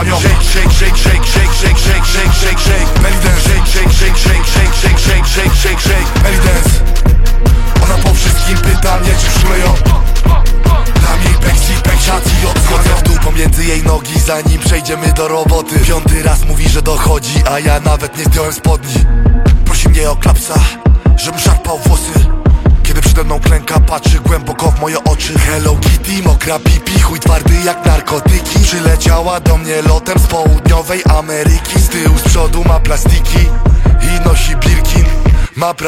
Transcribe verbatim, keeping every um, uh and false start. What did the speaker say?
na nią. Shake, shake, shake, shake, shake, shake, shake, shake, shake, shake. Belly dance, shake, shake, shake, shake, shake, shake, shake, shake, shake, shake. Belly dance. Ona po wszystkim pyta mnie, czy wszulę ją. Dam jej backseat, backshot i odchodzę w dół pomiędzy jej nogi, zanim przejdziemy do roboty. Piąty raz mówi, że dochodzi, a ja nawet nie zdjąłem spodni. Prosi mnie o klapsa, żebym szarpał włosy. Kiedy przede mną klęka, patrzy głęboko w moje oczy. Hello Kitty, mokra pipi, chuj twardy jak narkotyki. Przyleciała do mnie lotem z południowej Ameryki. Z tyłu, z przodu ma plastiki i nosi Birkin. Ma